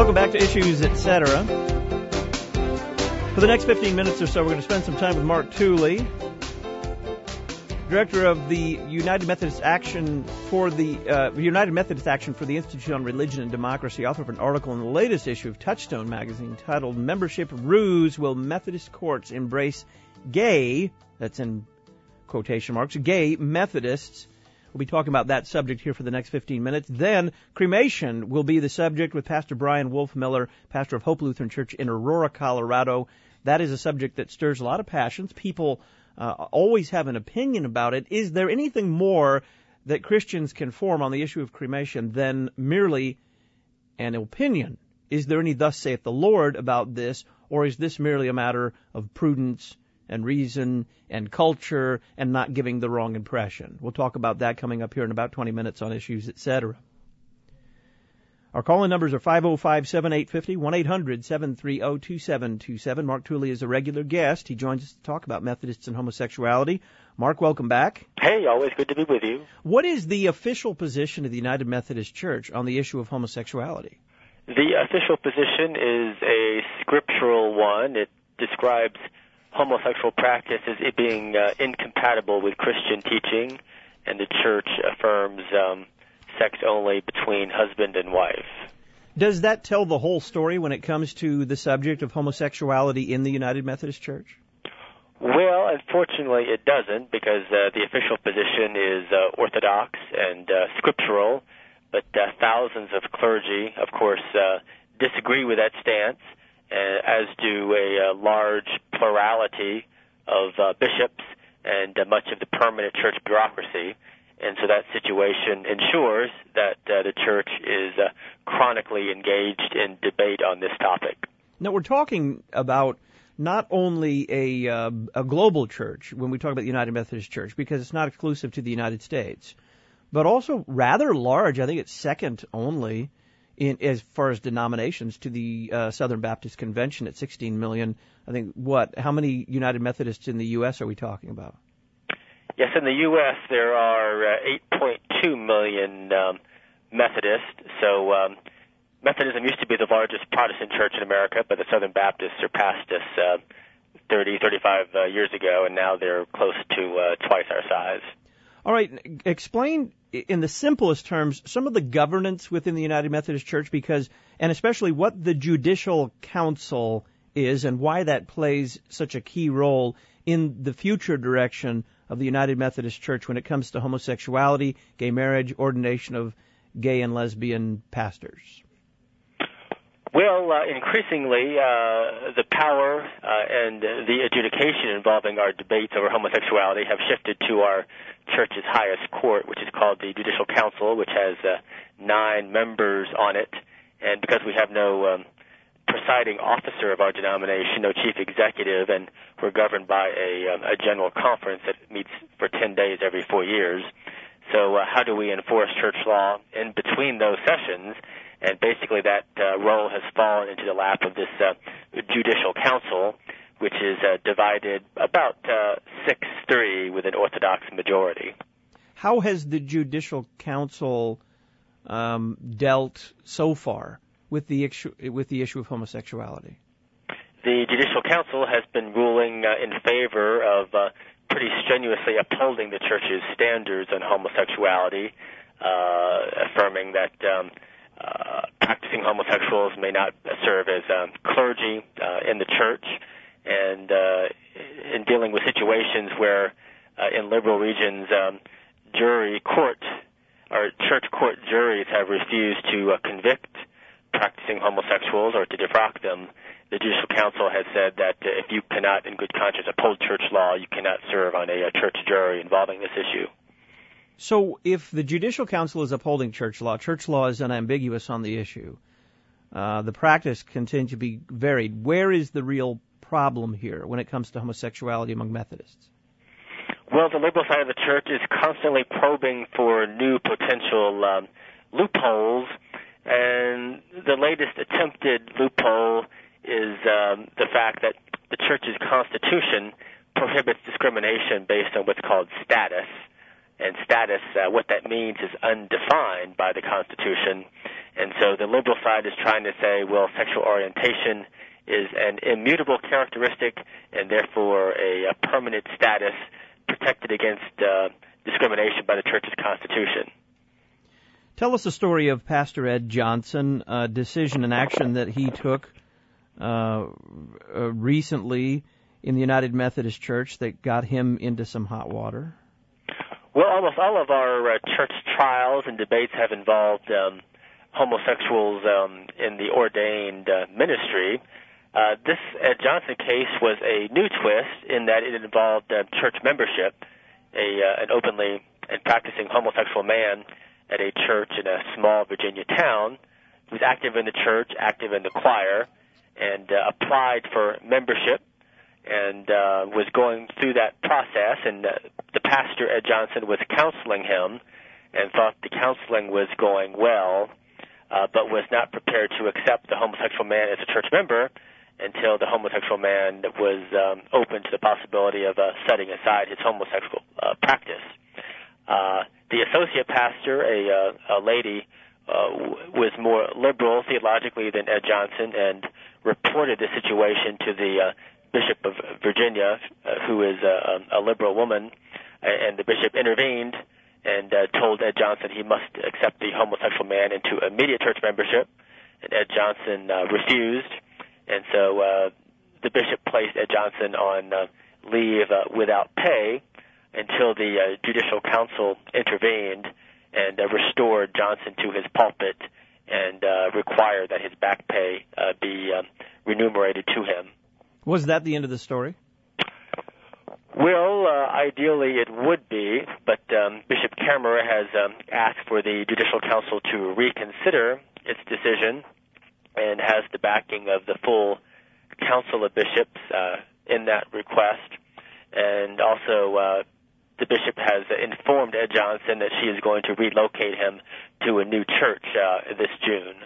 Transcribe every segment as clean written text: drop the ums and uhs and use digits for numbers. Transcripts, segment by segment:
Welcome back to Issues, Etc. For the next 15 minutes or so, we're going to spend some time with Mark Tooley, Director of the United Methodist Action for the Institute on Religion and Democracy, author of an article in the latest issue of Touchstone magazine titled "Membership Ruse: Will Methodist Courts Embrace Gay," that's in quotation marks, gay Methodists? We'll be talking about that subject here for the next 15 minutes. Then cremation will be the subject with Pastor Brian Wolfmiller, pastor of Hope Lutheran Church in Aurora, Colorado. That is a subject that stirs a lot of passions. People always have an opinion about it. Is there anything more that Christians can form on the issue of cremation than merely an opinion? Is there any "thus saith the Lord" about this, or is this merely a matter of prudence and reason and culture and not giving the wrong impression? We'll talk about that coming up here in about 20 minutes on Issues, Etc. Our call-in numbers are 505-7850, 1-800-730-2727. Mark Tooley is a regular guest. He joins us to talk about Methodists and homosexuality. Mark, welcome back. Hey, always good to be with you. What is the official position of the United Methodist Church on the issue of homosexuality? The official position is a scriptural one. It describes homosexual practice as it being incompatible with Christian teaching, and the church affirms sex only between husband and wife. Does that tell the whole story when it comes to the subject of homosexuality in the United Methodist Church? Well, unfortunately it doesn't, because the official position is orthodox and scriptural, but thousands of clergy, of course, disagree with that stance, as do a large plurality of bishops and much of the permanent church bureaucracy. And so that situation ensures that the church is chronically engaged in debate on this topic. Now, we're talking about not only a global church when we talk about the United Methodist Church, because it's not exclusive to the United States, but also rather large. I think it's second only as far as denominations to the Southern Baptist Convention at 16 million. I think, how many United Methodists in the U.S. are we talking about? Yes, in the U.S. there are 8.2 million Methodists. So Methodism used to be the largest Protestant church in America, but the Southern Baptists surpassed us 35 years ago, and now they're close to twice our size. All right, explain in the simplest terms some of the governance within the United Methodist Church, and especially what the Judicial Council is and why that plays such a key role in the future direction of the United Methodist Church when it comes to homosexuality, gay marriage, ordination of gay and lesbian pastors. Well, increasingly, the power and the adjudication involving our debates over homosexuality have shifted to our church's highest court, which is called the Judicial Council, which has 9 members on it. And because we have no presiding officer of our denomination, no chief executive, and we're governed by a general conference that meets for 10 days every 4 years. So how do we enforce church law in between those sessions? And basically that role has fallen into the lap of this Judicial Council, which is divided about 6-3 with an Orthodox majority. How has the Judicial Council dealt so far with the issue of homosexuality? The Judicial Council has been ruling in favor of pretty strenuously upholding the church's standards on homosexuality, affirming that practicing homosexuals may not serve as clergy in the church, and in dealing with situations where in liberal regions church court juries have refused to convict practicing homosexuals or to defrock them, the Judicial Council has said that if you cannot in good conscience uphold church law, you cannot serve on a church jury involving this issue. So if the Judicial Council is upholding church law is unambiguous on the issue. The practice continues to be varied. Where is the real problem here when it comes to homosexuality among Methodists? Well, the liberal side of the church is constantly probing for new potential loopholes, and the latest attempted loophole is the fact that the church's constitution prohibits discrimination based on what's called status. And status, what that means is undefined by the Constitution. And so the liberal side is trying to say, well, sexual orientation is an immutable characteristic and therefore a permanent status protected against discrimination by the Church's Constitution. Tell us the story of Pastor Ed Johnson, a decision and action that he took recently in the United Methodist Church that got him into some hot water. Well, almost all of our church trials and debates have involved homosexuals in the ordained ministry. This Ed Johnson case was a new twist in that it involved church membership. An openly and practicing homosexual man at a church in a small Virginia town who was active in the church, active in the choir, and applied for membership and was going through that process. And the pastor, Ed Johnson, was counseling him and thought the counseling was going well, but was not prepared to accept the homosexual man as a church member until the homosexual man was open to the possibility of setting aside his homosexual practice. The associate pastor, a lady, was more liberal theologically than Ed Johnson and reported the situation to the Bishop of Virginia, who is a liberal woman, and the bishop intervened and told Ed Johnson he must accept the homosexual man into immediate church membership, and Ed Johnson refused. And so the bishop placed Ed Johnson on leave without pay until the Judicial Council intervened and restored Johnson to his pulpit and required that his back pay be remunerated to him. Was that the end of the story? Well, ideally it would be, but Bishop Kammerer has asked for the Judicial Council to reconsider its decision and has the backing of the full Council of Bishops in that request. And also the bishop has informed Ed Johnson that she is going to relocate him to a new church this June.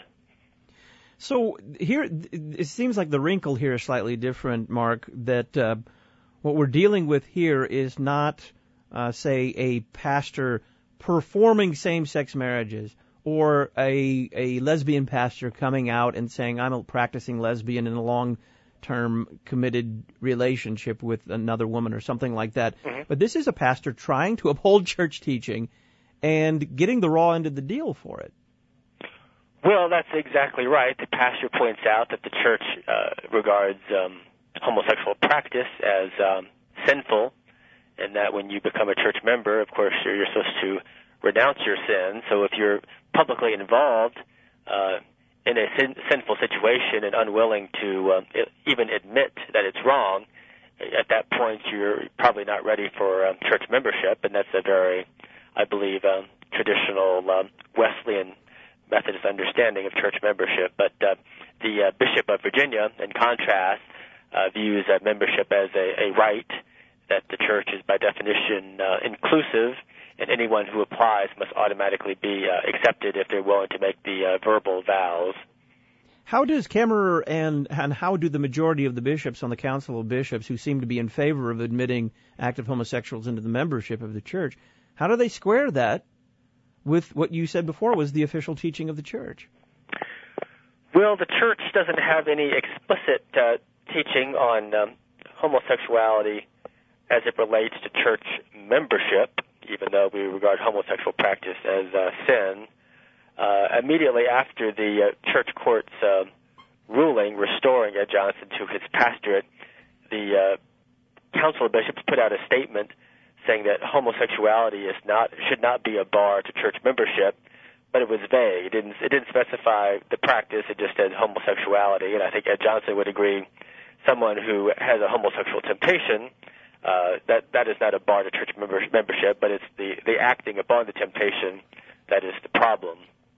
So here, it seems like the wrinkle here is slightly different, Mark, that what we're dealing with here is not, say, a pastor performing same-sex marriages or a lesbian pastor coming out and saying, I'm a practicing lesbian in a long-term committed relationship with another woman or something like that. Mm-hmm. But this is a pastor trying to uphold church teaching and getting the raw end of the deal for it. Well, that's exactly right. The pastor points out that the church regards homosexual practice as sinful, and that when you become a church member, of course, you're supposed to renounce your sin. So if you're publicly involved in a sinful situation and unwilling to even admit that it's wrong, at that point you're probably not ready for church membership, and that's a very, I believe, traditional Wesleyan Methodist understanding of church membership. But the Bishop of Virginia, in contrast, views membership as a right, that the church is by definition inclusive, and anyone who applies must automatically be accepted if they're willing to make the verbal vows. How does Kammerer and how do the majority of the bishops on the Council of Bishops, who seem to be in favor of admitting active homosexuals into the membership of the church, how do they square that with what you said before was the official teaching of the church? Well, the church doesn't have any explicit teaching on homosexuality as it relates to church membership, even though we regard homosexual practice as sin. Immediately after the church court's ruling restoring Ed Johnson to his pastorate, the Council of Bishops put out a statement saying that homosexuality should not be a bar to church membership, but it was vague. It didn't specify the practice. It just said homosexuality, and I think Ed Johnson would agree. Someone who has a homosexual temptation, that is not a bar to church membership, but it's the acting upon the temptation that is the problem.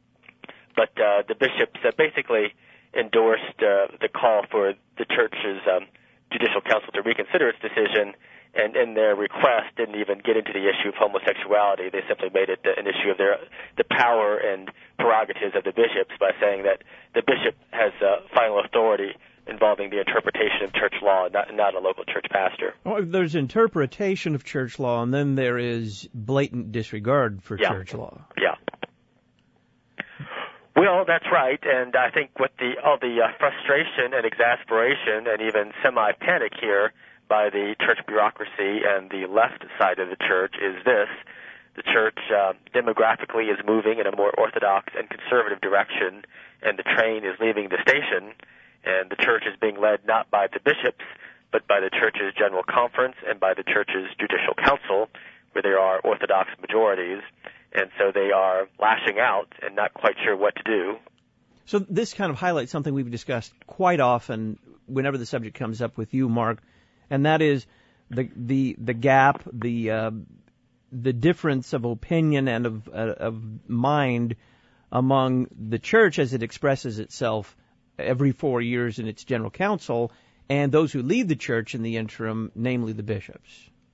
But the bishops basically endorsed the call for the church's judicial council to reconsider its decision, and in their request didn't even get into the issue of homosexuality. They simply made it an issue of the power and prerogatives of the bishops by saying that the bishop has final authority involving the interpretation of church law, not a local church pastor. Well, there's interpretation of church law, and then there is blatant disregard for church law. Yeah. Well, that's right, and I think what all the frustration and exasperation and even semi-panic here by the church bureaucracy and the left side of the church is this. The church demographically is moving in a more orthodox and conservative direction, and the train is leaving the station, and the church is being led not by the bishops, but by the church's general conference and by the church's judicial council, where there are orthodox majorities, and so they are lashing out and not quite sure what to do. So this kind of highlights something we've discussed quite often whenever the subject comes up with you, Mark, and that is the gap, the difference of opinion and of mind among the church as it expresses itself every 4 years in its general council, and those who lead the church in the interim, namely the bishops.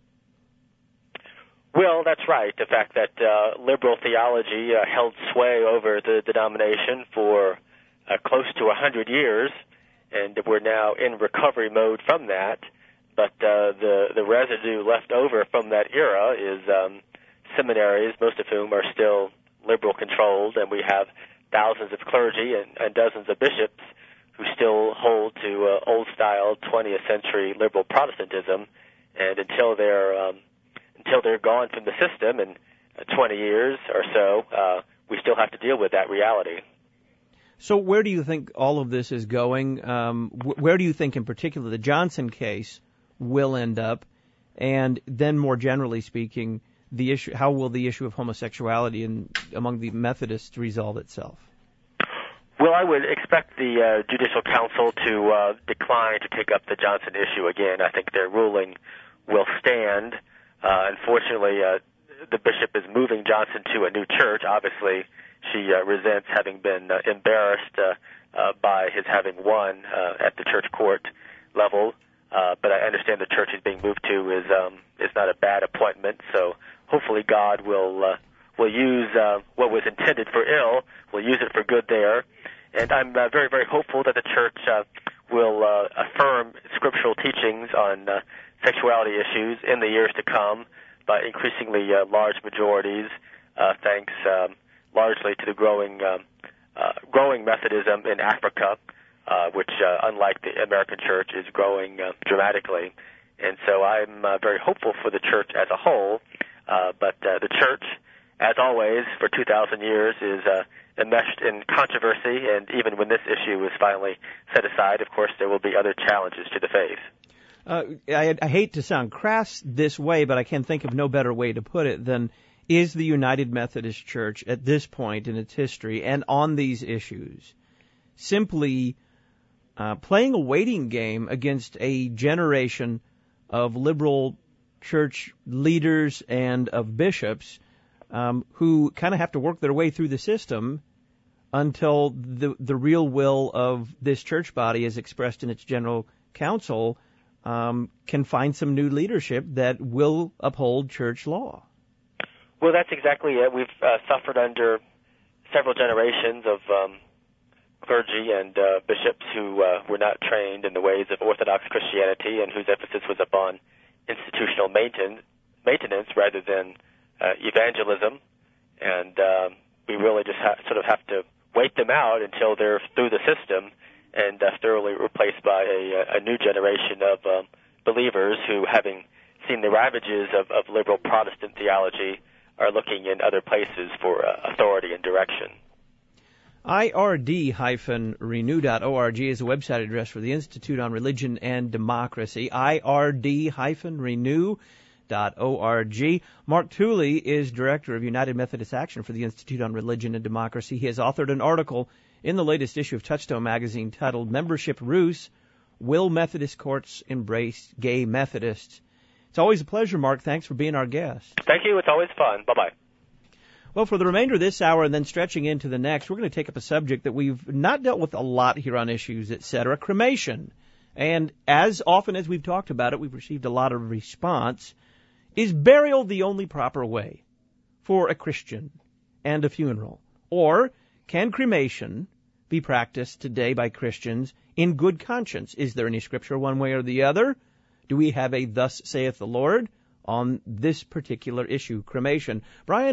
Well, that's right. The fact that liberal theology held sway over the denomination for close to 100 years, and we're now in recovery mode from that. But the residue left over from that era is seminaries, most of whom are still liberal-controlled, and we have thousands of clergy and dozens of bishops who still hold to old-style 20th century liberal Protestantism, and until they're gone from the system in 20 years or so, we still have to deal with that reality. So where do you think all of this is going? Where do you think, in particular, the Johnson case will end up? And then, more generally speaking, the issue: how will the issue of homosexuality among the Methodists resolve itself? Well, I would expect the Judicial Council to decline to take up the Johnson issue again. I think their ruling will stand. Unfortunately, the bishop is moving Johnson to a new church. Obviously, she resents having been embarrassed by his having won at the church court level. But I understand the church he's being moved to is not a bad appointment. So hopefully, God will use what was intended for ill, will use it for good there. And I'm very, very hopeful that the church will affirm scriptural teachings on sexuality issues in the years to come by increasingly large majorities, thanks largely to the growing Methodism in Africa, which, unlike the American church, is growing dramatically. And so I'm very hopeful for the church as a whole, but the church, as always, for 2,000 years is enmeshed in controversy, and even when this issue is finally set aside, of course, there will be other challenges to the faith. I hate to sound crass this way, but I can think of no better way to put it than, is the United Methodist Church at this point in its history and on these issues simply playing a waiting game against a generation of liberal church leaders and of bishops who kind of have to work their way through the system until the real will of this church body, as expressed in its general council, can find some new leadership that will uphold church law? Well, that's exactly it. We've suffered under several generations of clergy and bishops who were not trained in the ways of Orthodox Christianity and whose emphasis was upon institutional maintenance rather than evangelism. And we really just sort of have to wait them out until they're through the system and thoroughly replaced by a new generation of believers who, having seen the ravages of liberal Protestant theology, are looking in other places for authority and direction. IRD-renew.org is a website address for the Institute on Religion and Democracy. IRD-renew.org. Mark Tooley is Director of United Methodist Action for the Institute on Religion and Democracy. He has authored an article in the latest issue of Touchstone magazine titled Membership Ruse, Will Methodist Courts Embrace Gay Methodists? It's always a pleasure, Mark. Thanks for being our guest. Thank you. It's always fun. Bye-bye. Well, for the remainder of this hour and then stretching into the next, we're going to take up a subject that we've not dealt with a lot here on Issues, etc., cremation. And as often as we've talked about it, we've received a lot of response. Is burial the only proper way for a Christian and a funeral? Or can cremation be practiced today by Christians in good conscience? Is there any scripture one way or the other? Do we have a thus saith the Lord on this particular issue, cremation? Brian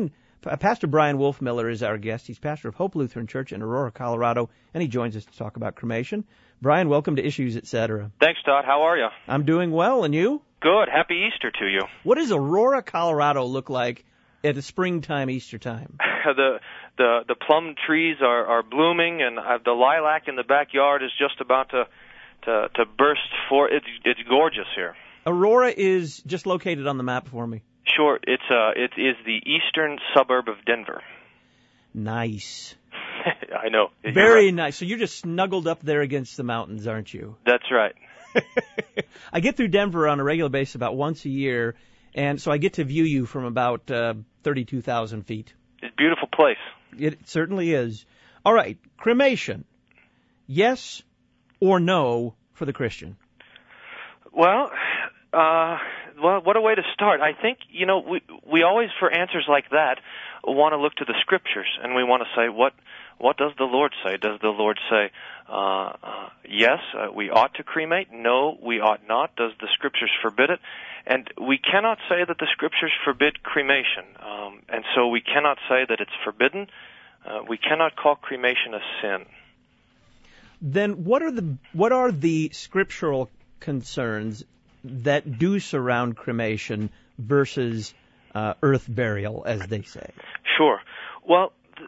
Pastor Brian Wolfmiller is our guest. He's pastor of Hope Lutheran Church in Aurora, Colorado, and he joins us to talk about cremation. Brian, welcome to Issues, Etc. Thanks, Todd. How are you? I'm doing well, and you? Good. Happy Easter to you. What does Aurora, Colorado look like at the springtime, Easter time? The plum trees are blooming, and the lilac in the backyard is just about to burst forth. It's gorgeous here. Aurora is just located on the map for me. Sure. It is the eastern suburb of Denver. Nice. I know. Very right. nice. So you're just snuggled up there against the mountains, aren't you? That's right. I get through Denver on a regular basis about once a year, and so I get to view you from about 32,000 feet. It's a beautiful place. It certainly is. All right, cremation. Yes or no for the Christian? Well, what a way to start. I think, we always, for answers like that, want to look to the Scriptures, and we want to say, what does the Lord say? Does the Lord say, yes, we ought to cremate? No, we ought not. Does the Scriptures forbid it? And we cannot say that the Scriptures forbid cremation, and so we cannot say that it's forbidden. We cannot call cremation a sin. Then what are the scriptural concerns that do surround cremation versus earth burial, as they say? Sure. Well,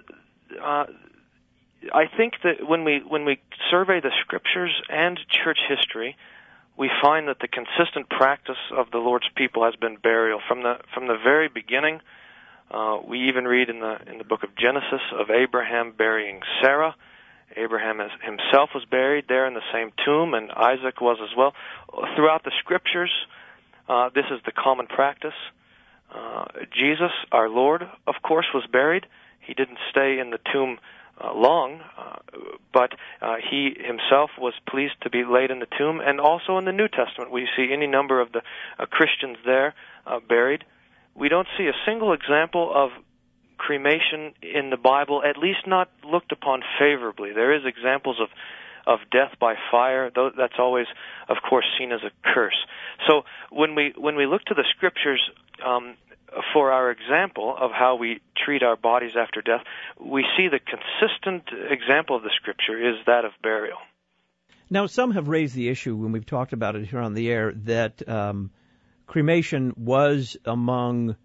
I think that when we survey the Scriptures and church history, we find that the consistent practice of the Lord's people has been burial from the very beginning. We even read in the book of Genesis of Abraham burying Sarah. Abraham himself was buried there in the same tomb, and Isaac was as well. Throughout the Scriptures, this is the common practice. Jesus, our Lord, of course, was buried. He didn't stay in the tomb long, but he himself was pleased to be laid in the tomb. And also in the New Testament, we see any number of the Christians there buried. We don't see a single example of cremation in the Bible, at least not looked upon favorably. There is examples of death by fire. That's always, of course, seen as a curse. So when we look to the Scriptures for our example of how we treat our bodies after death, we see the consistent example of the Scripture is that of burial. Now, some have raised the issue when we've talked about it here on the air that cremation was among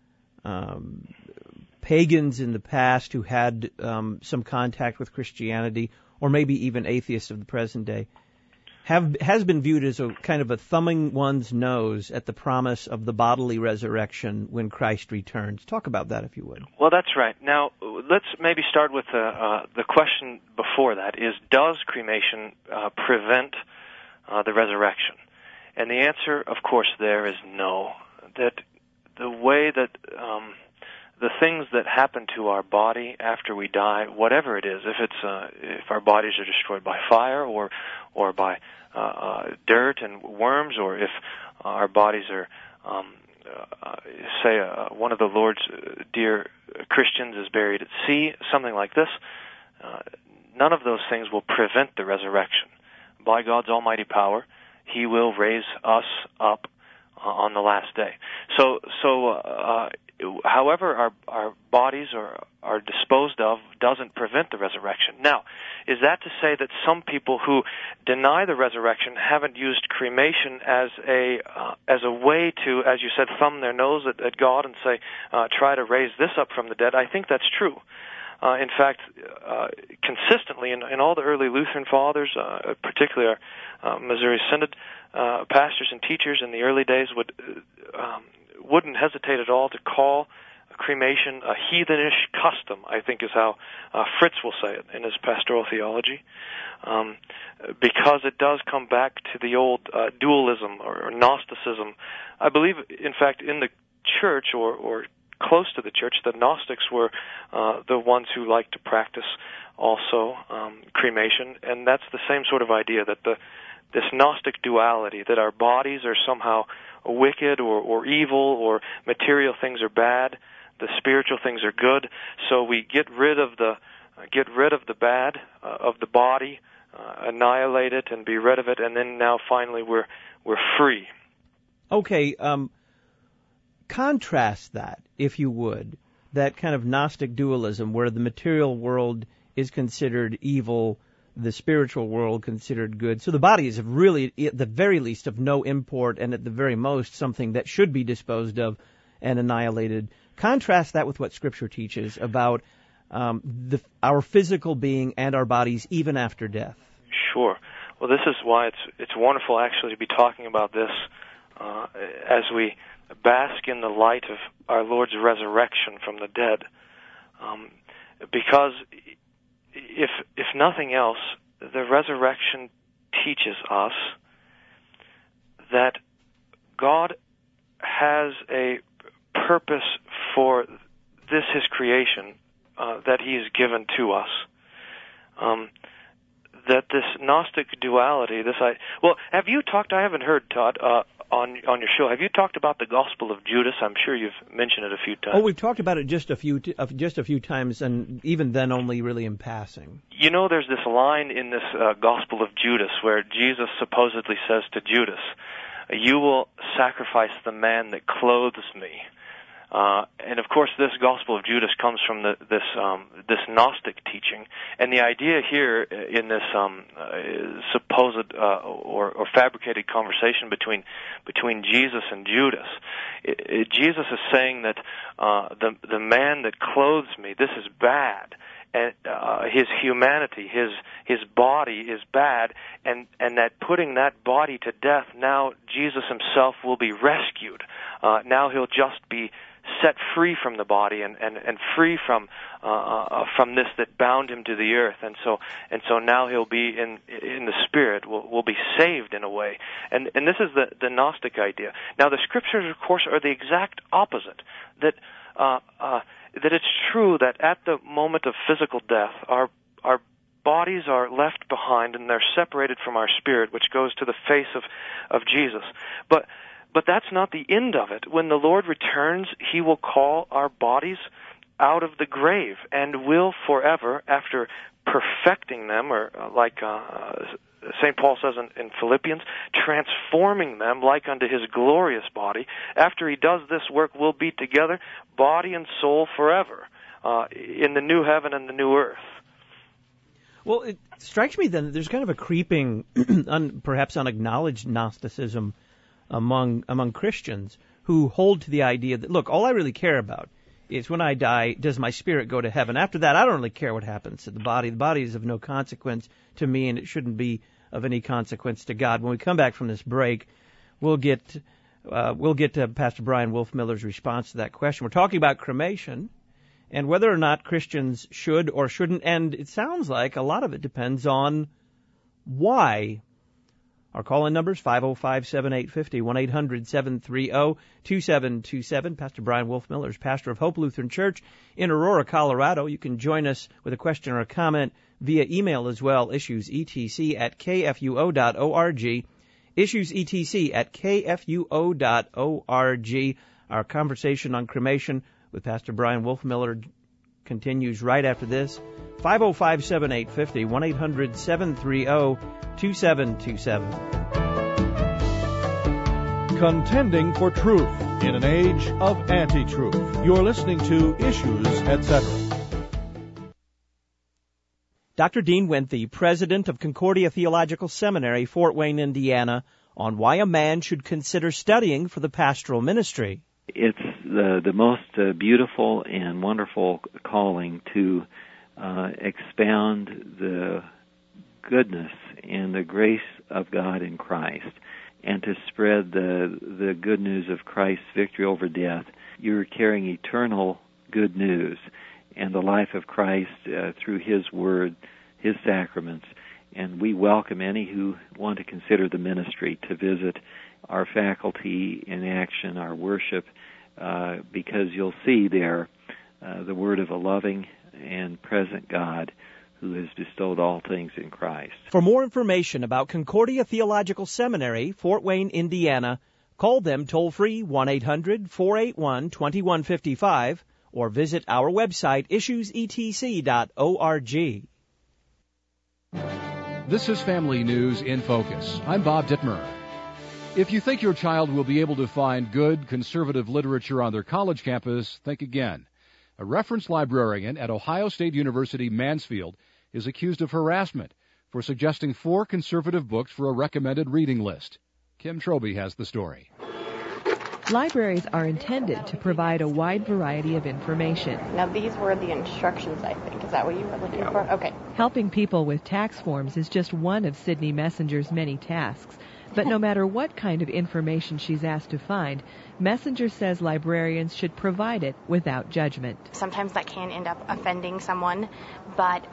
pagans in the past who had some contact with Christianity, or maybe even atheists of the present day, has been viewed as a kind of a thumbing one's nose at the promise of the bodily resurrection when Christ returns. Talk about that, if you would. Well, that's right. Now, let's maybe start with the question before that, is does cremation prevent the resurrection? And the answer, of course, there is no. That the way that the things that happen to our body after we die, whatever it is, if our bodies are destroyed by fire or by dirt and worms, or if our bodies are, say, one of the Lord's dear Christians is buried at sea, something like this, none of those things will prevent the resurrection. By God's almighty power, He will raise us up on the last day. So however our bodies are disposed of doesn't prevent the resurrection. Now, is that to say that some people who deny the resurrection haven't used cremation as a way to, as you said, thumb their nose at God and say, try to raise this up from the dead? I think that's true. In fact, consistently in all the early Lutheran fathers, particularly our Missouri Synod pastors and teachers in the early days wouldn't hesitate at all to call cremation a heathenish custom, I think is how Fritz will say it in his pastoral theology, because it does come back to the old dualism or Gnosticism. I believe, in fact, in the church or close to the church, the Gnostics were the ones who liked to practice also cremation, and that's the same sort of idea, that this Gnostic duality, that our bodies are somehow wicked or evil, or material things are bad, the spiritual things are good. So we get rid of the bad of the body, annihilate it, and be rid of it, and then now finally we're free. Okay, contrast that, if you would, that kind of Gnostic dualism where the material world is considered evil, the spiritual world considered good. So the body is really, at the very least, of no import, and at the very most, something that should be disposed of and annihilated. Contrast that with what Scripture teaches about our physical being and our bodies even after death. Sure. Well, this is why it's wonderful actually to be talking about this as we bask in the light of our Lord's resurrection from the dead. Because if nothing else, the resurrection teaches us that God has a purpose for this, His creation, that He has given to us. That this Gnostic duality, have you talked? I haven't heard, Todd, on your show. Have you talked about the Gospel of Judas? I'm sure you've mentioned it a few times. Oh, we've talked about it just a few times, and even then only really in passing. You know, there's this line in this Gospel of Judas where Jesus supposedly says to Judas, "You will sacrifice the man that clothes me." And of course, this Gospel of Judas comes from this Gnostic teaching, and the idea here in this supposed or fabricated conversation between Jesus and Judas, Jesus is saying that the man that clothes me, this is bad, and his humanity, his body is bad, and that putting that body to death, now Jesus Himself will be rescued. Now He'll just be set free from the body and free from this that bound Him to the earth, and so now He'll be in the spirit, will be saved in a way, and this is the Gnostic idea. Now the Scriptures, of course, are the exact opposite. That it's true that at the moment of physical death, our bodies are left behind and they're separated from our spirit, which goes to the face of Jesus, But that's not the end of it. When the Lord returns, He will call our bodies out of the grave and will forever, after perfecting them, or like St. Paul says in Philippians, transforming them like unto His glorious body. After He does this work, we'll be together, body and soul forever, in the new heaven and the new earth. Well, it strikes me then that there's kind of a creeping, perhaps unacknowledged Gnosticism among Christians who hold to the idea that, look, all I really care about is when I die, does my spirit go to heaven? After that, I don't really care what happens to the body. The body is of no consequence to me, and it shouldn't be of any consequence to God. When we come back from this break, we'll get to Pastor Brian Wolfmiller's response to that question. We're talking about cremation and whether or not Christians should or shouldn't, and it sounds like a lot of it depends on why. Our call-in number is 505-7850, 1-800-730-2727. Pastor Brian Wolfmiller is pastor of Hope Lutheran Church in Aurora, Colorado. You can join us with a question or a comment via email as well, issuesetc@kfuo.org, issuesetc@kfuo.org. Our conversation on cremation with Pastor Brian Wolfmiller continues right after this. 505-7850, 1-800-730-2727. Contending for truth in an age of anti-truth. You're listening to Issues, Etc. Dr. Dean Winthy, president of Concordia Theological Seminary, Fort Wayne, Indiana, on why a man should consider studying for the pastoral ministry. It's the most beautiful and wonderful calling to expound the goodness and the grace of God in Christ, and to spread the good news of Christ's victory over death. You're carrying eternal good news and the life of Christ through His Word, His sacraments. And we welcome any who want to consider the ministry to visit our faculty in action, our worship, because you'll see there the word of a loving and present God who has bestowed all things in Christ. For more information about Concordia Theological Seminary, Fort Wayne, Indiana, call them toll-free 1-800-481-2155 or visit our website, issuesetc.org. This is Family News in Focus. I'm Bob Dittmer. If you think your child will be able to find good conservative literature on their college campus, think again. A reference librarian at Ohio State University Mansfield is accused of harassment for suggesting 4 conservative books for a recommended reading list. Kim Troby has the story. Libraries are intended to provide a wide variety of information. Now, these were the instructions, I think. Is that what you were looking for? Okay. Helping people with tax forms is just one of Sydney Messenger's many tasks. But no matter what kind of information she's asked to find, Messenger says librarians should provide it without judgment. Sometimes that can end up offending someone, but,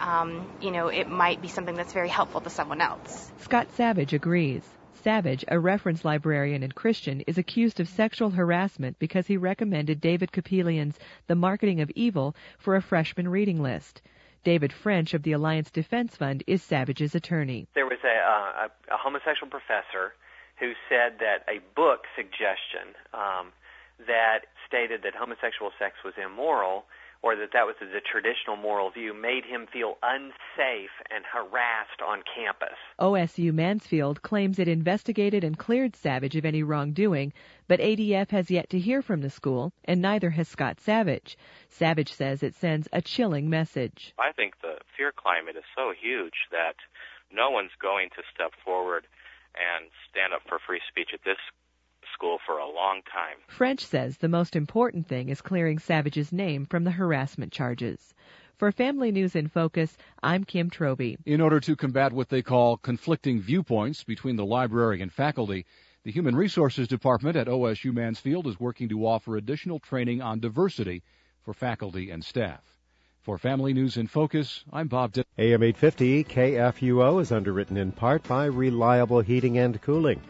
it might be something that's very helpful to someone else. Scott Savage agrees. Savage, a reference librarian and Christian, is accused of sexual harassment because he recommended David Kapelian's The Marketing of Evil for a freshman reading list. David French of the Alliance Defense Fund is Savage's attorney. There was a homosexual professor who said that a book suggestion that stated that homosexual sex was immoral, or that was the traditional moral view, made him feel unsafe and harassed on campus. OSU Mansfield claims it investigated and cleared Savage of any wrongdoing, but ADF has yet to hear from the school, and neither has Scott Savage. Savage says it sends a chilling message. I think the fear climate is so huge that no one's going to step forward and stand up for free speech at this school for a long time. French says the most important thing is clearing Savage's name from the harassment charges. For Family News in Focus, I'm Kim Troby. In order to combat what they call conflicting viewpoints between the library and faculty, the Human Resources Department at OSU Mansfield is working to offer additional training on diversity for faculty and staff. For Family News in Focus, I'm Bob Ditt. AM 850 KFUO is underwritten in part by Reliable Heating and Cooling,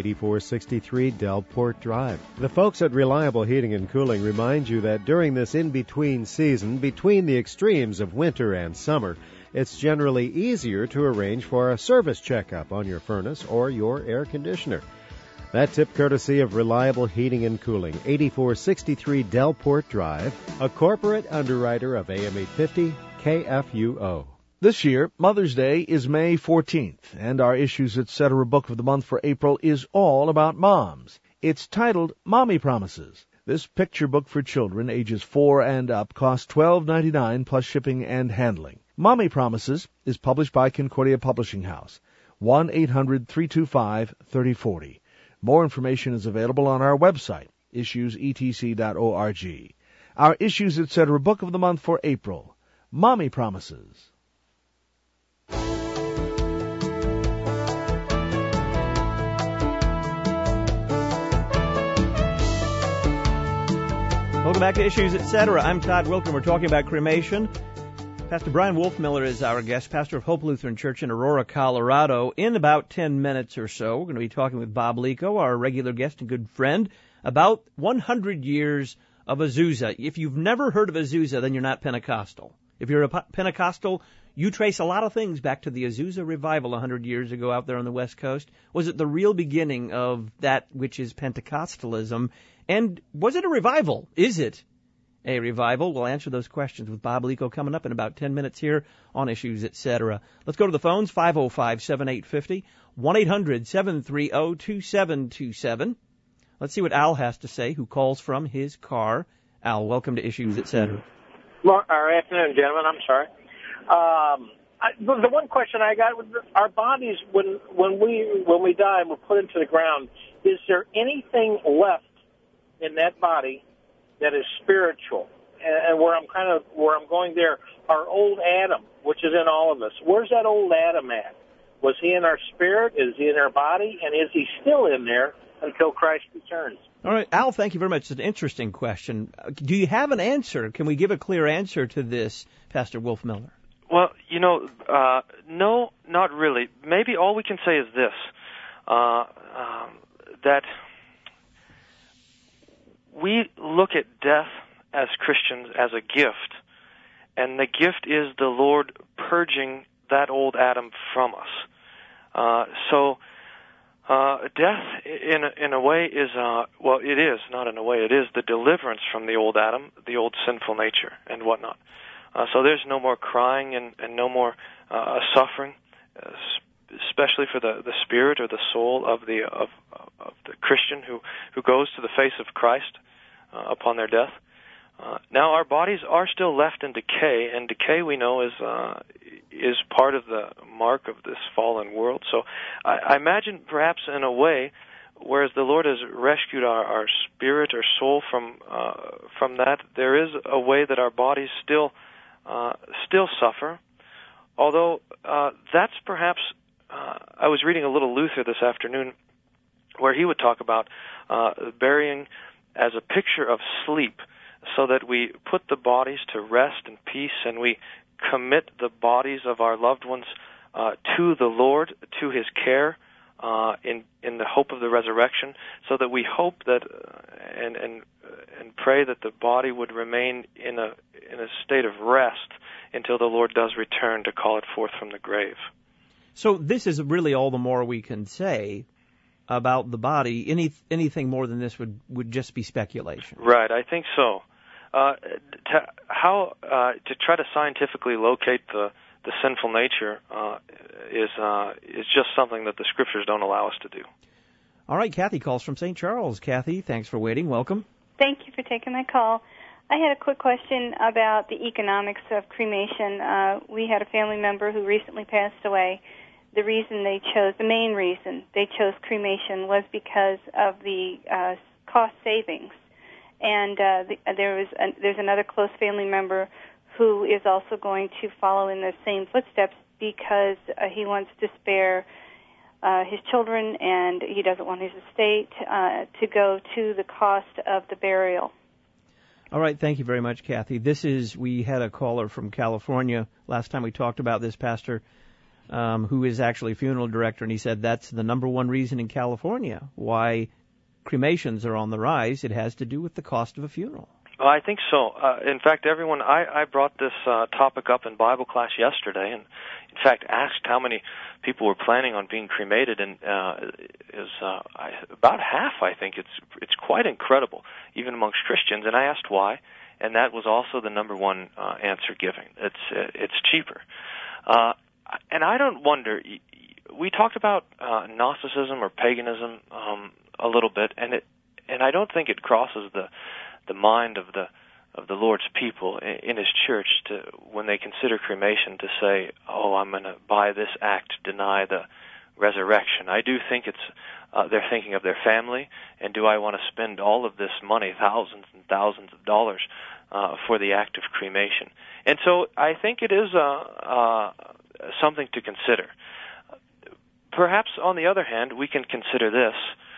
8463 Delport Drive. The folks at Reliable Heating and Cooling remind you that during this in-between season, between the extremes of winter and summer, it's generally easier to arrange for a service checkup on your furnace or your air conditioner. That tip courtesy of Reliable Heating and Cooling, 8463 Delport Drive, a corporate underwriter of AM 850 KFUO. This year, Mother's Day is May 14th, and our Issues Etc. book of the month for April is all about moms. It's titled Mommy Promises. This picture book for children ages 4 and up costs $12.99 plus shipping and handling. Mommy Promises is published by Concordia Publishing House, 1-800-325-3040. More information is available on our website, issuesetc.org. Our Issues Etc. book of the month for April, Mommy Promises. Welcome back to Issues Etc. I'm Todd Wilken. We're talking about cremation. Pastor Brian Wolfmiller is our guest, pastor of Hope Lutheran Church in Aurora, Colorado. In about 10 minutes or so, we're going to be talking with Bob Lico, our regular guest and good friend, about 100 years of Azusa. If you've never heard of Azusa, then you're not Pentecostal. If you're a Pentecostal, you trace a lot of things back to the Azusa revival 100 years ago out there on the West Coast. Was it the real beginning of that which is Pentecostalism? And was it a revival? Is it a revival? We'll answer those questions with Bob Lico coming up in about 10 minutes here on Issues Etc. Let's go to the phones, 505-7850, 1-800-730-2727. Let's see what Al has to say, who calls from his car. Al, welcome to Issues Etc. Afternoon, gentlemen. I'm sorry. The one question I got was our bodies, when we die and we're put into the ground, is there anything left in that body that is spiritual? And where I'm going there, our old Adam, which is in all of us. Where's that old Adam at? Was he in our spirit? Is he in our body? And is he still in there until Christ returns? All right, Al, thank you very much. It's an interesting question. Do you have an answer? Can we give a clear answer to this, Pastor Wolfmiller? Well, no, not really. Maybe all we can say is this, that we look at death as Christians as a gift, and the gift is the Lord purging that old Adam from us. Death, in a way, is it is not in a way. It is the deliverance from the old Adam, the old sinful nature, and whatnot. So there's no more crying and no more suffering, especially for the spirit or the soul of the Christian who goes to the face of Christ upon their death. Now our bodies are still left in decay, and decay we know is part of the mark of this fallen world. So I imagine perhaps in a way, whereas the Lord has rescued our spirit or soul from that, there is a way that our bodies still suffer. Although that's perhaps, I was reading a little Luther this afternoon, where he would talk about burying as a picture of sleep, so that we put the bodies to rest and peace, and we commit the bodies of our loved ones to the Lord, to His care, in the hope of the resurrection, so that we hope that and pray that the body would remain in a state of rest until the Lord does return to call it forth from the grave. So this is really all the more we can say about the body. Anything more than this would just be speculation. Right, I think so. To try to scientifically locate the sinful nature is just something that the Scriptures don't allow us to do. All right, Kathy calls from St. Charles. Kathy, thanks for waiting. Welcome. Thank you for taking my call. I had a quick question about the economics of cremation. We had a family member who recently passed away. The main reason they chose cremation was because of the cost savings. And there's another close family member who is also going to follow in the same footsteps because he wants to spare his children, and he doesn't want his estate to go to the cost of the burial. All right, thank you very much, Kathy. We had a caller from California last time we talked about this, Pastor, who is actually a funeral director, and he said that's the number one reason in California why cremations are on the rise. It has to do with the cost of a funeral. I think so. In fact, I brought this topic up in Bible class yesterday, and in fact asked how many people were planning on being cremated, and about half. I think it's quite incredible, even amongst Christians. And I asked why, and that was also the number one answer given. It's cheaper, and I don't wonder. We talked about Gnosticism or paganism a little bit, and I don't think it crosses the mind of the Lord's people in His church when they consider cremation to say, "Oh, I'm going to by this act deny the resurrection." I do think they're thinking of their family, and do I want to spend all of this money, thousands and thousands of dollars, for the act of cremation? And so I think it is something to consider. Perhaps, on the other hand, we can consider this.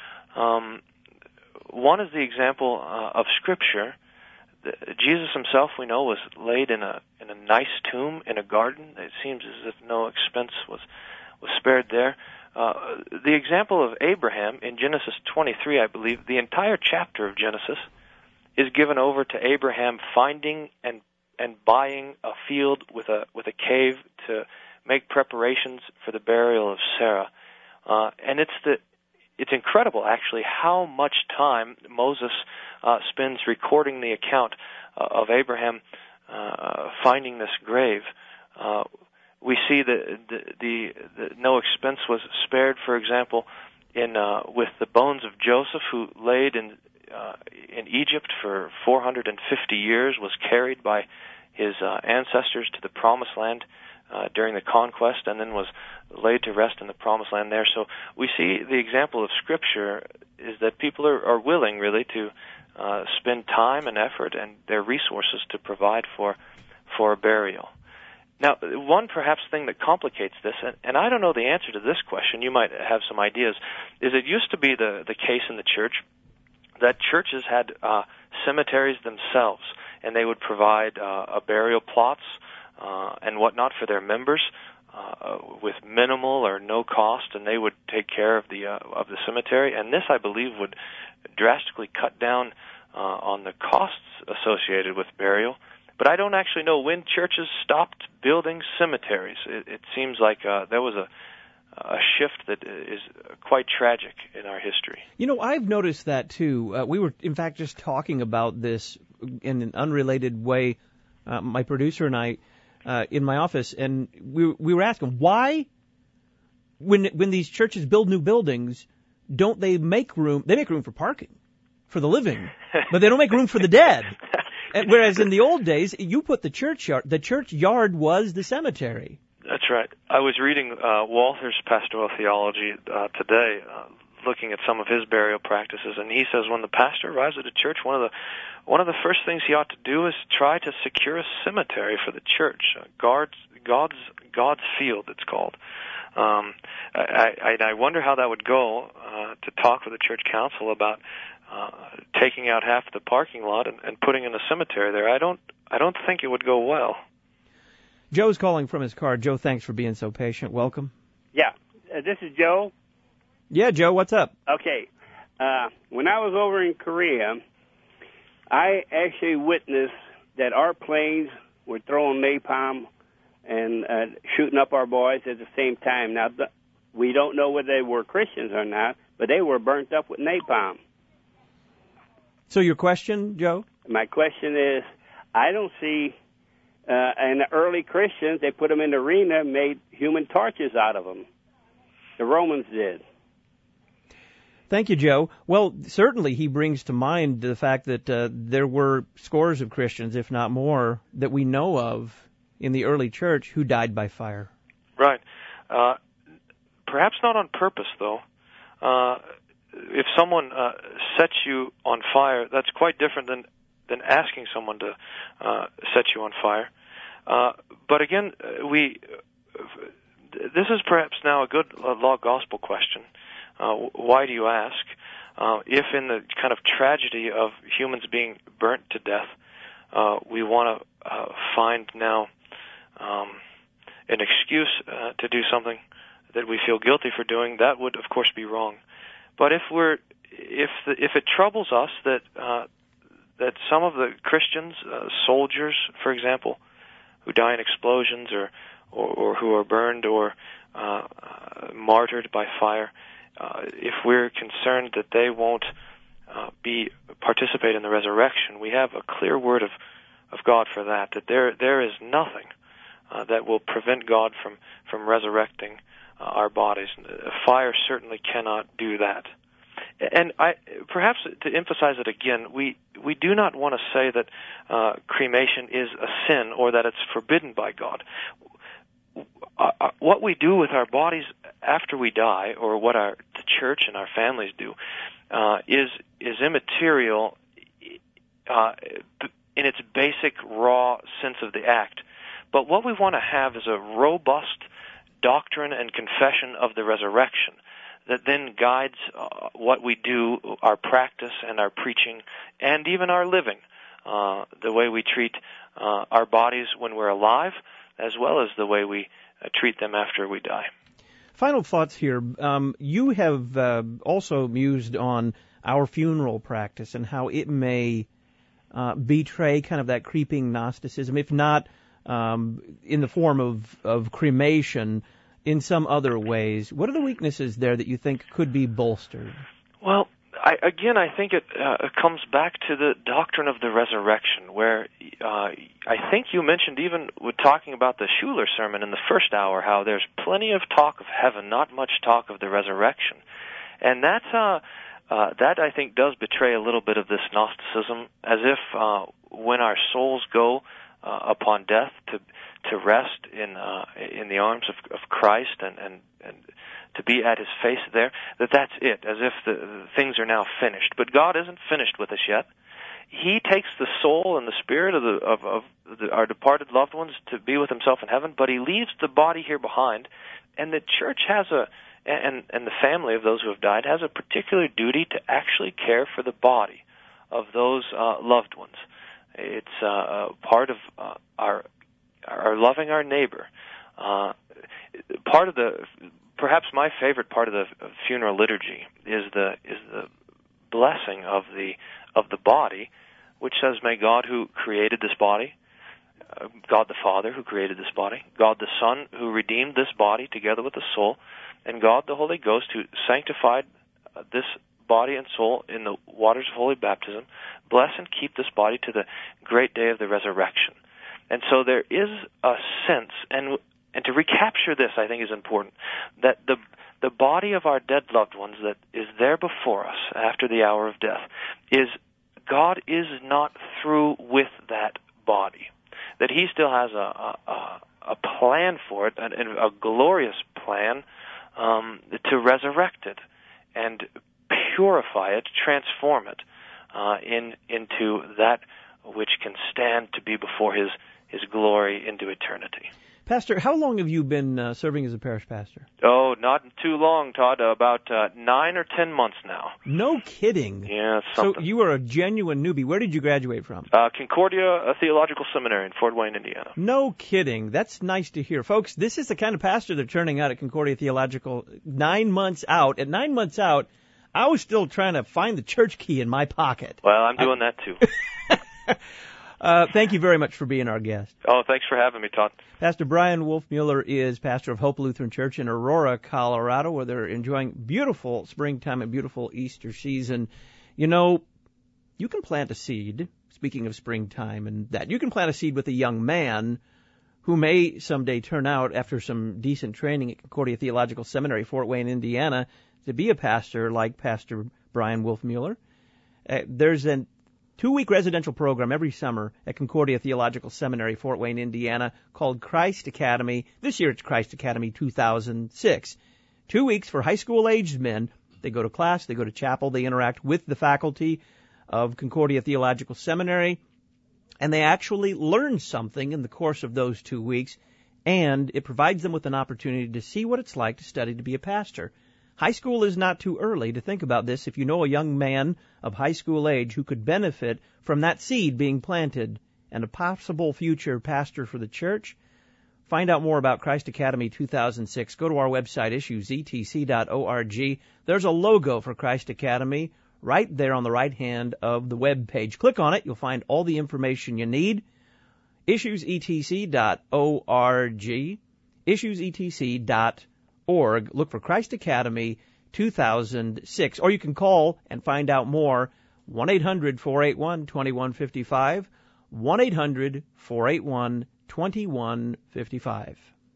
One is the example of Scripture. Jesus Himself, we know, was laid in a nice tomb in a garden. It seems as if no expense was spared there. The example of Abraham in Genesis 23, I believe, the entire chapter of Genesis is given over to Abraham finding and buying a field with a cave to make preparations for the burial of Sarah. And it's incredible, actually, how much time Moses spends recording the account of Abraham finding this grave. We see that the no expense was spared, for example, with the bones of Joseph, who laid in Egypt for 450 years, was carried by his ancestors to the Promised Land during the conquest, and then was laid to rest in the Promised Land there. So we see the example of Scripture is that people are willing, really, to spend time and effort and their resources to provide for a burial. Now, one perhaps thing that complicates this, and I don't know the answer to this question, you might have some ideas, is it used to be the case in the church that churches had cemeteries themselves, and they would provide burial plots and whatnot for their members with minimal or no cost, and they would take care of the cemetery. And this, I believe, would drastically cut down on the costs associated with burial. But I don't actually know when churches stopped building cemeteries. It seems like there was a shift that is quite tragic in our history. You know, I've noticed that too. We were, in fact, just talking about this in an unrelated way, my producer and I, in my office, and we were asking why, when these churches build new buildings, don't they make room? They make room for parking, for the living, but they don't make room for the dead. Whereas in the old days, you put the churchyard was the cemetery. That's right. I was reading Walther's Pastoral Theology today, looking at some of his burial practices, and he says when the pastor arrives at a church, one of the first things he ought to do is try to secure a cemetery for the church, God's field, it's called. I wonder how that would go to talk with the church council about taking out half the parking lot and putting in a cemetery there. I don't think it would go well. Joe's calling from his car. Joe, thanks for being so patient. Welcome. Yeah, this is Joe. Yeah, Joe, what's up? Okay. When I was over in Korea, I actually witnessed that our planes were throwing napalm and shooting up our boys at the same time. Now, we don't know whether they were Christians or not, but they were burnt up with napalm. So your question, Joe? My question is, I don't see, in the early Christians, they put them in the arena and made human torches out of them. The Romans did. Thank you, Joe. Well, certainly he brings to mind the fact that there were scores of Christians, if not more, that we know of in the early church who died by fire. Right. Perhaps not on purpose, though. If someone sets you on fire, that's quite different than asking someone to set you on fire. But again, this is perhaps now a good law gospel question. Why do you ask? If in the kind of tragedy of humans being burnt to death, we want to find now an excuse to do something that we feel guilty for doing, that would of course be wrong. But if it troubles us that some of the Christians, soldiers, for example, who die in explosions or who are burned or martyred by fire, if we're concerned that they won't participate in the resurrection, we have a clear word of God for that there is nothing that will prevent God from resurrecting our bodies. Fire certainly cannot do that. And perhaps to emphasize it again, we do not want to say that cremation is a sin or that it's forbidden by God. What we do with our bodies after we die, or what the church and our families do, is immaterial in its basic raw sense of the act. But what we want to have is a robust doctrine and confession of the resurrection that then guides what we do, our practice and our preaching, and even our living, the way we treat our bodies when we're alive, as well as the way we treat them after we die. Final thoughts here. You have also mused on our funeral practice and how it may betray kind of that creeping Gnosticism, if not in the form of cremation, in some other ways. What are the weaknesses there that you think could be bolstered? Well, I think it comes back to the doctrine of the resurrection, where I think you mentioned, even with talking about the Schuller sermon in the first hour, how there's plenty of talk of heaven, not much talk of the resurrection. And that I think does betray a little bit of this Gnosticism, as if when our souls go upon death to rest in the arms of Christ and to be at His face there, that's it, as if the things are now finished. But God isn't finished with us yet. He takes the soul and the spirit of our departed loved ones to be with Himself in heaven, but He leaves the body here behind, and the church has and the family of those who have died has a particular duty to actually care for the body of those loved ones. It's part of our loving our neighbor. Part of perhaps my favorite part of the funeral liturgy is the blessing of the body, which says, "May God who created this body, God the Father who created this body, God the Son who redeemed this body together with the soul, and God the Holy Ghost who sanctified this body and soul in the waters of holy baptism, bless and keep this body to the great day of the resurrection." And so there is a sense, and to recapture this, I think, is important, that the body of our dead loved ones that is there before us after the hour of death is God is not through with that body, that He still has a plan for it, and a glorious plan to resurrect it and purify it, transform it into that which can stand to be before His glory into eternity. Pastor, how long have you been serving as a parish pastor? Oh, not too long, Todd. About 9 or 10 months now. No kidding. Yeah, something. So you are a genuine newbie. Where did you graduate from? Concordia Theological Seminary in Fort Wayne, Indiana. No kidding. That's nice to hear. Folks, this is the kind of pastor they're turning out at Concordia Theological 9 months out. At 9 months out, I was still trying to find the church key in my pocket. Well, I'm doing that too. Thank you very much for being our guest. Oh, thanks for having me, Todd. Pastor Brian Wolfmueller is pastor of Hope Lutheran Church in Aurora, Colorado, where they're enjoying beautiful springtime and beautiful Easter season. You know, you can plant a seed, speaking of springtime and that, you can plant a seed with a young man who may someday turn out, after some decent training at Concordia Theological Seminary, Fort Wayne, Indiana, to be a pastor like Pastor Brian Wolfmueller. There's a 2-week residential program every summer at Concordia Theological Seminary, Fort Wayne, Indiana, called Christ Academy. This year it's Christ Academy 2006. 2 weeks for high school-aged men. They go to class, they go to chapel, they interact with the faculty of Concordia Theological Seminary, and they actually learn something in the course of those 2 weeks, and it provides them with an opportunity to see what it's like to study to be a pastor. High school is not too early to think about this. If you know a young man of high school age who could benefit from that seed being planted and a possible future pastor for the church, find out more about Christ Academy 2006. Go to our website, issuesetc.org. There's a logo for Christ Academy right there on the right hand of the web page. Click on it. You'll find all the information you need. Issuesetc.org. Issuesetc.org. Look for Christ Academy 2006. Or you can call and find out more. 1-800-481-2155. 1-800-481-2155.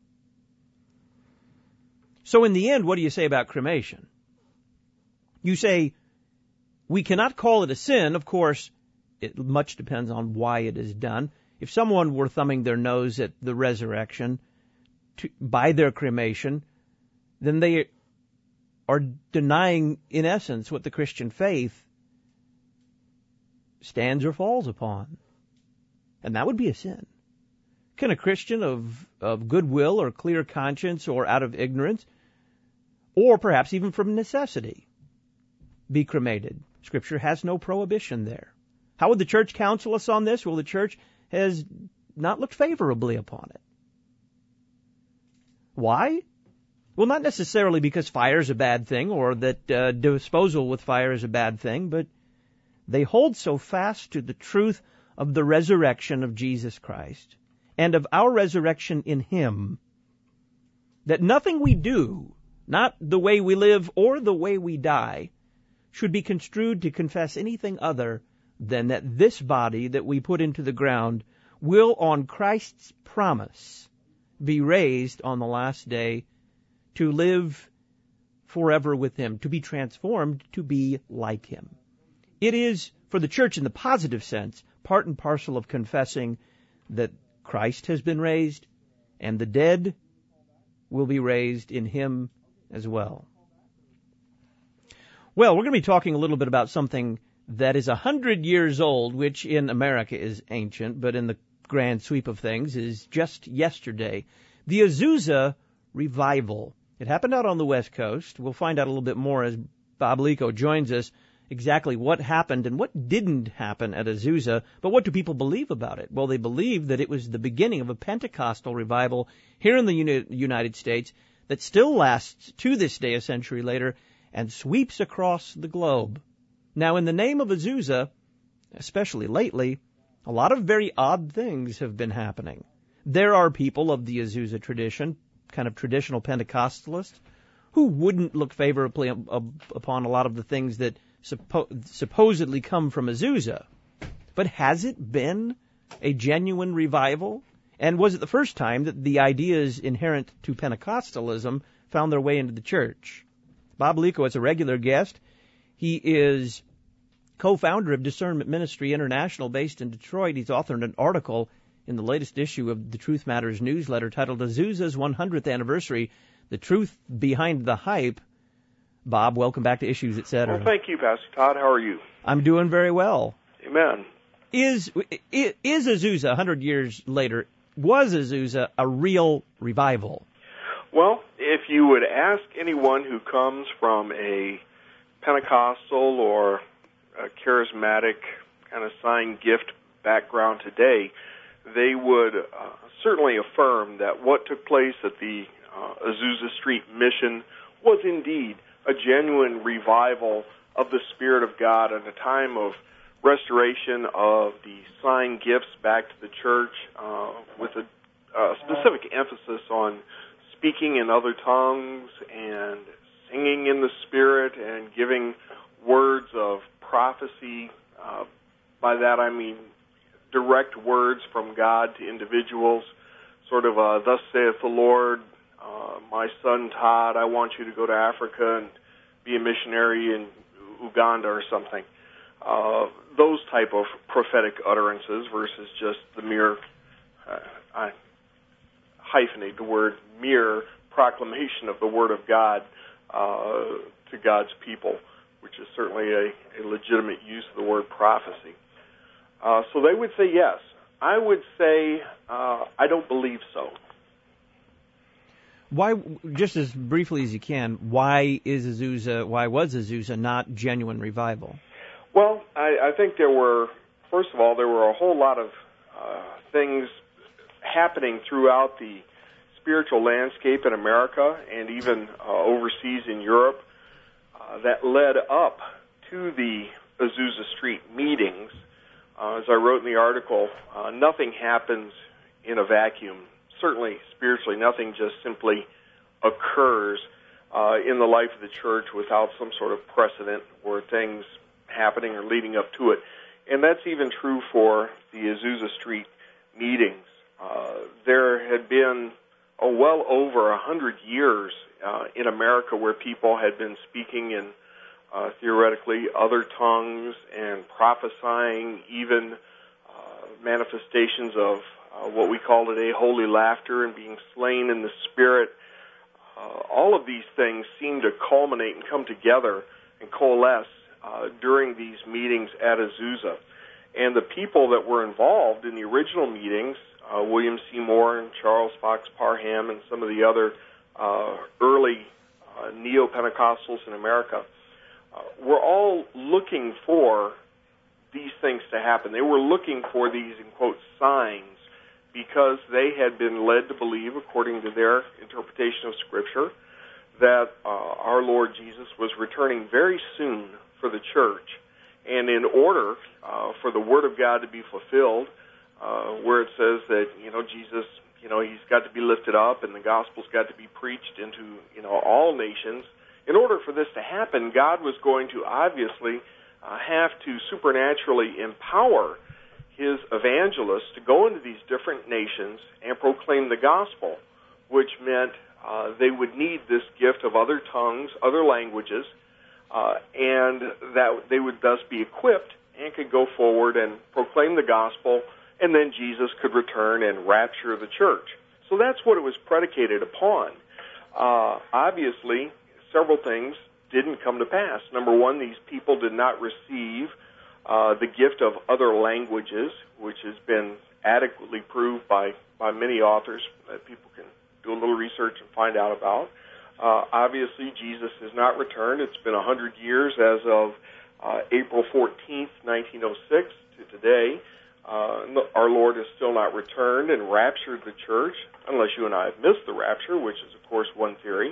So in the end, what do you say about cremation? You say, we cannot call it a sin. Of course, it much depends on why it is done. If someone were thumbing their nose at the resurrection by their cremation, then they are denying, in essence, what the Christian faith stands or falls upon. And that would be a sin. Can a Christian of goodwill or clear conscience or out of ignorance, or perhaps even from necessity, be cremated? Scripture has no prohibition there. How would the church counsel us on this? Well, the church has not looked favorably upon it. Why? Well, not necessarily because fire is a bad thing or that disposal with fire is a bad thing, but they hold so fast to the truth of the resurrection of Jesus Christ and of our resurrection in Him that nothing we do, not the way we live or the way we die, should be construed to confess anything other than that this body that we put into the ground will, on Christ's promise, be raised on the last day to live forever with Him, to be transformed to be like Him. It is, for the church in the positive sense, part and parcel of confessing that Christ has been raised and the dead will be raised in Him as well. Well, we're going to be talking a little bit about something that is 100 years old, which in America is ancient, but in the grand sweep of things is just yesterday. The Azusa Revival. It happened out on the West Coast. We'll find out a little bit more as Bob Lico joins us, exactly what happened and what didn't happen at Azusa. But what do people believe about it? Well, they believe that it was the beginning of a Pentecostal revival here in the United States that still lasts to this day, a century later, and sweeps across the globe. Now, in the name of Azusa, especially lately, a lot of very odd things have been happening. There are people of the Azusa tradition, kind of traditional Pentecostalists, who wouldn't look favorably upon a lot of the things that supposedly come from Azusa. But has it been a genuine revival? And was it the first time that the ideas inherent to Pentecostalism found their way into the church? Bob Lico is a regular guest. He is co-founder of Discernment Ministry International based in Detroit. He's authored an article in the latest issue of the Truth Matters newsletter titled Azusa's 100th Anniversary, The Truth Behind the Hype. Bob, welcome back to Issues, Etc. Well, thank you, Pastor Todd. How are you? I'm doing very well. Amen. Is Azusa, 100 years later, was Azusa a real revival? Well, if you would ask anyone who comes from a Pentecostal or a charismatic kind of sign gift background today, they would certainly affirm that what took place at the Azusa Street Mission was indeed a genuine revival of the Spirit of God at a time of restoration of the sign gifts back to the church with a specific emphasis on speaking in other tongues and singing in the Spirit and giving words of prophecy. By that I mean direct words from God to individuals, sort of thus saith the Lord, my son Todd, I want you to go to Africa and be a missionary in Uganda or something. Those type of prophetic utterances versus just the mere, I hyphenate the word, mere proclamation of the Word of God to God's people, which is certainly a legitimate use of the word prophecy. So they would say yes. I would say I don't believe so. Why, just as briefly as you can, why was Azusa not genuine revival? Well, I think first of all, there were a whole lot of things happening throughout the spiritual landscape in America and even overseas in Europe that led up to the Azusa Street meetings. As I wrote in the article, nothing happens in a vacuum. Certainly, spiritually, nothing just simply occurs in the life of the church without some sort of precedent or things happening or leading up to it. And that's even true for the Azusa Street meetings. There had been well over 100 years in America where people had been speaking in theoretically other tongues and prophesying, even manifestations of what we call today holy laughter and being slain in the Spirit. All of these things seem to culminate and come together and coalesce during these meetings at Azusa. And the people that were involved in the original meetings, William Seymour and Charles Fox Parham and some of the other early neo-Pentecostals in America, were all looking for these things to happen. They were looking for these, in quote, signs, because they had been led to believe, according to their interpretation of Scripture, that our Lord Jesus was returning very soon for the church. And in order for the Word of God to be fulfilled, where it says that, Jesus, He's got to be lifted up and the gospel's got to be preached into, all nations, in order for this to happen, God was going to obviously have to supernaturally empower His evangelists to go into these different nations and proclaim the gospel, which meant they would need this gift of other tongues, other languages, and that they would thus be equipped and could go forward and proclaim the gospel, and then Jesus could return and rapture the church. So that's what it was predicated upon. Obviously, several things didn't come to pass. Number one, these people did not receive the gift of other languages, which has been adequately proved by many authors that people can do a little research and find out about. Obviously, Jesus has not returned. It's been 100 years as of April 14th, 1906 to today. Our Lord has still not returned and raptured the church, unless you and I have missed the rapture, which is, of course, one theory.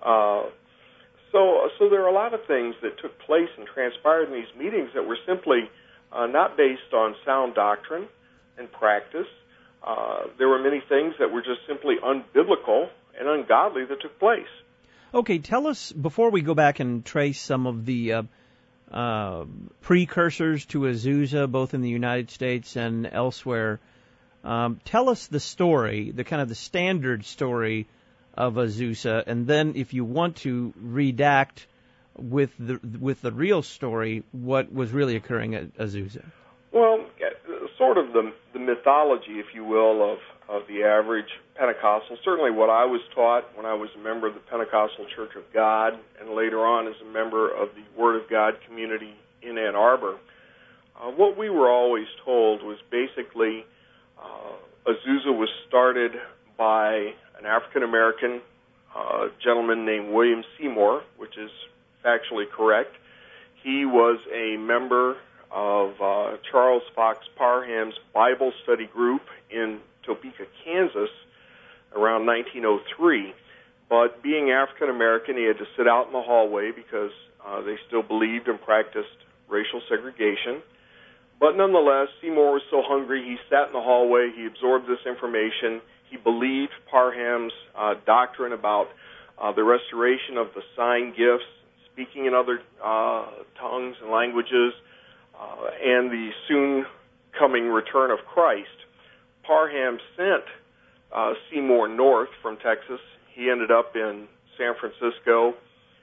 So there are a lot of things that took place and transpired in these meetings that were simply not based on sound doctrine and practice. There were many things that were just simply unbiblical and ungodly that took place. Okay, tell us, before we go back and trace some of the precursors to Azusa, both in the United States and elsewhere, tell us the story, the kind of the standard story of Azusa, and then if you want to redact with the real story, what was really occurring at Azusa? Well, sort of the mythology, if you will, of the average Pentecostal. Certainly what I was taught when I was a member of the Pentecostal Church of God, and later on as a member of the Word of God community in Ann Arbor. What we were always told was basically Azusa was started by an African-American gentleman named William Seymour, which is factually correct. He was a member of Charles Fox Parham's Bible study group in Topeka, Kansas, around 1903. But being African-American, he had to sit out in the hallway because they still believed and practiced racial segregation. But nonetheless, Seymour was so hungry, he sat in the hallway, he absorbed this information, he believed Parham's doctrine about the restoration of the sign gifts, speaking in other tongues and languages, and the soon coming return of Christ. Parham sent Seymour north from Texas. He ended up in San Francisco,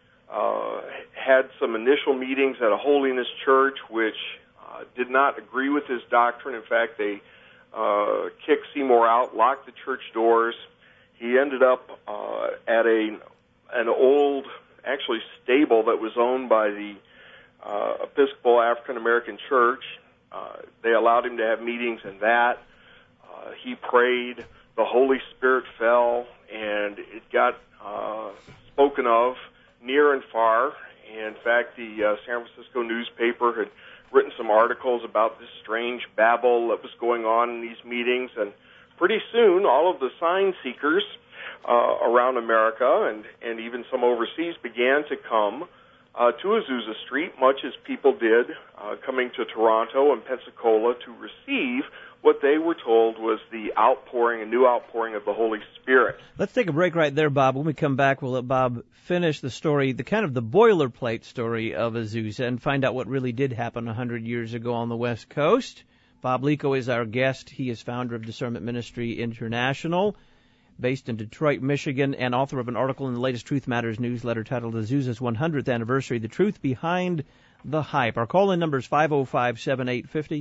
had some initial meetings at a holiness church which did not agree with his doctrine. In fact, they kicked Seymour out, locked the church doors. He ended up at an old, actually, stable that was owned by the Episcopal African American Church. They allowed him to have meetings in that. He prayed. The Holy Spirit fell, and it got spoken of near and far. In fact, the San Francisco newspaper had written some articles about this strange babble that was going on in these meetings, and pretty soon all of the sign seekers around America and even some overseas began to come to Azusa Street, much as people did coming to Toronto and Pensacola to receive what they were told was the outpouring, a new outpouring of the Holy Spirit. Let's take a break right there, Bob. When we come back, we'll let Bob finish the story, the kind of the boilerplate story of Azusa, and find out what really did happen 100 years ago on the West Coast. Bob Lico is our guest. He is founder of Discernment Ministry International, based in Detroit, Michigan, and author of an article in the latest Truth Matters newsletter titled Azusa's 100th Anniversary, The Truth Behind the Hype. Our call-in number is 505-7850,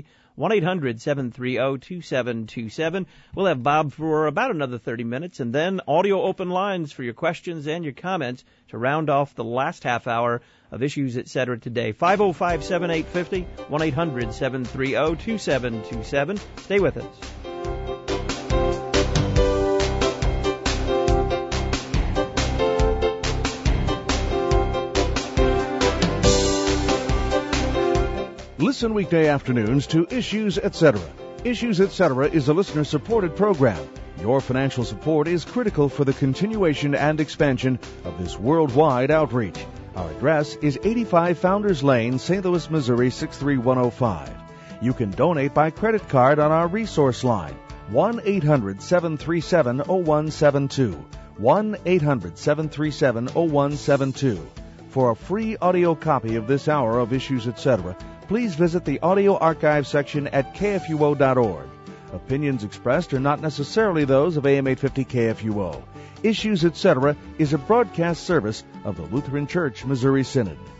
1-800-730-2727. We'll have Bob for about another 30 minutes, and then audio open lines for your questions and your comments to round off the last half hour of Issues Etc. today. 505-7850, 1-800-730-2727. Stay with us. Listen weekday afternoons to Issues Etc. Issues Etc. is a listener-supported program. Your financial support is critical for the continuation and expansion of this worldwide outreach. Our address is 85 Founders Lane, St. Louis, Missouri, 63105. You can donate by credit card on our resource line, 1-800-737-0172, 1-800-737-0172. For a free audio copy of this hour of Issues Etc., please visit the audio archive section at kfuo.org. Opinions expressed are not necessarily those of AM 850 KFUO. Issues Etc. is a broadcast service of the Lutheran Church Missouri Synod.